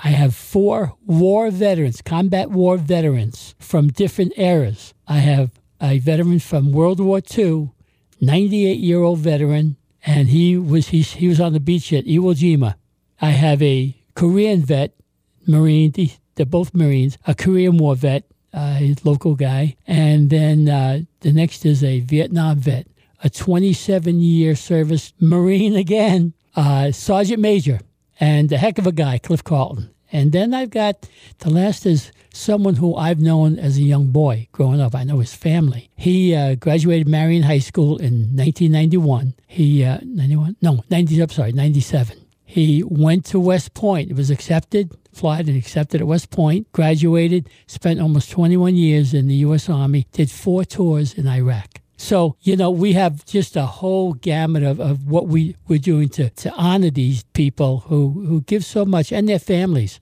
I have 4 war veterans, combat war veterans from different eras. I have a veteran from World War II, 98-year-old veteran, and he was on the beach at Iwo Jima. I have a Korean vet, Marine, they're both Marines, a Korean War vet, local guy, and then the next is a Vietnam vet, a 27-year service Marine again, Sergeant Major, and a heck of a guy, Cliff Carlton. And then I've got, the last is someone who I've known as a young boy growing up. I know his family. He graduated Marion High School in 1991. 97. He went to West Point. It was accepted, applied and accepted at West Point, graduated, spent almost 21 years in the U.S. Army, did 4 tours in Iraq. So, we have just a whole gamut of what we're doing to honor these people who give so much, and their families.